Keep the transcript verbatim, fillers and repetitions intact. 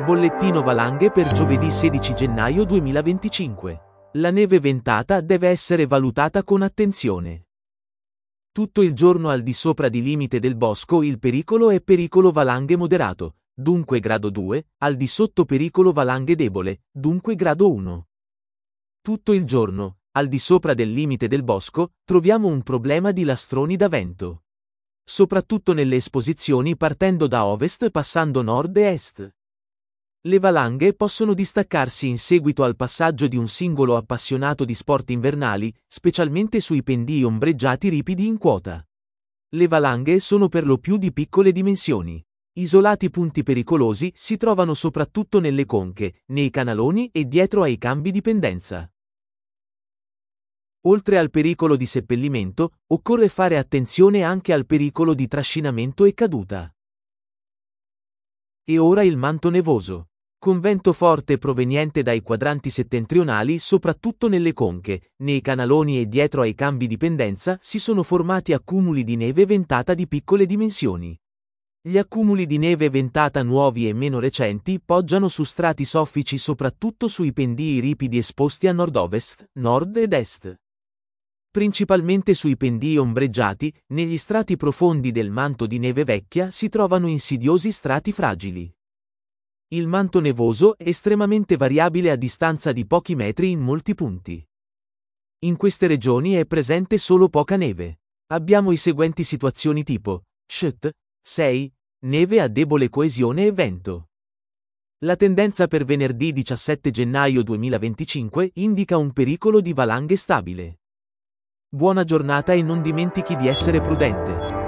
Bollettino valanghe per giovedì sedici gennaio duemilaventicinque. La neve ventata deve essere valutata con attenzione. Tutto il giorno al di sopra di limite del bosco il pericolo è pericolo valanghe moderato, dunque grado due, al di sotto pericolo valanghe debole, dunque grado uno. Tutto il giorno, al di sopra del limite del bosco, troviamo un problema di lastroni da vento. Soprattutto nelle esposizioni partendo da ovest passando nord e est. Le valanghe possono distaccarsi in seguito al passaggio di un singolo appassionato di sport invernali, specialmente sui pendii ombreggiati ripidi in quota. Le valanghe sono per lo più di piccole dimensioni. Isolati punti pericolosi si trovano soprattutto nelle conche, nei canaloni e dietro ai cambi di pendenza. Oltre al pericolo di seppellimento, occorre fare attenzione anche al pericolo di trascinamento e caduta. E ora il manto nevoso. Con vento forte proveniente dai quadranti settentrionali, soprattutto nelle conche, nei canaloni e dietro ai cambi di pendenza, si sono formati accumuli di neve ventata di piccole dimensioni. Gli accumuli di neve ventata nuovi e meno recenti poggiano su strati soffici soprattutto sui pendii ripidi esposti a nord-ovest, nord ed est. Principalmente sui pendii ombreggiati, negli strati profondi del manto di neve vecchia si trovano insidiosi strati fragili. Il manto nevoso è estremamente variabile a distanza di pochi metri in molti punti. In queste regioni è presente solo poca neve. Abbiamo i seguenti situazioni tipo: S H T, sei, neve a debole coesione e vento. La tendenza per venerdì diciassette gennaio duemilaventicinque indica un pericolo di valanghe stabile. Buona giornata e non dimentichi di essere prudente.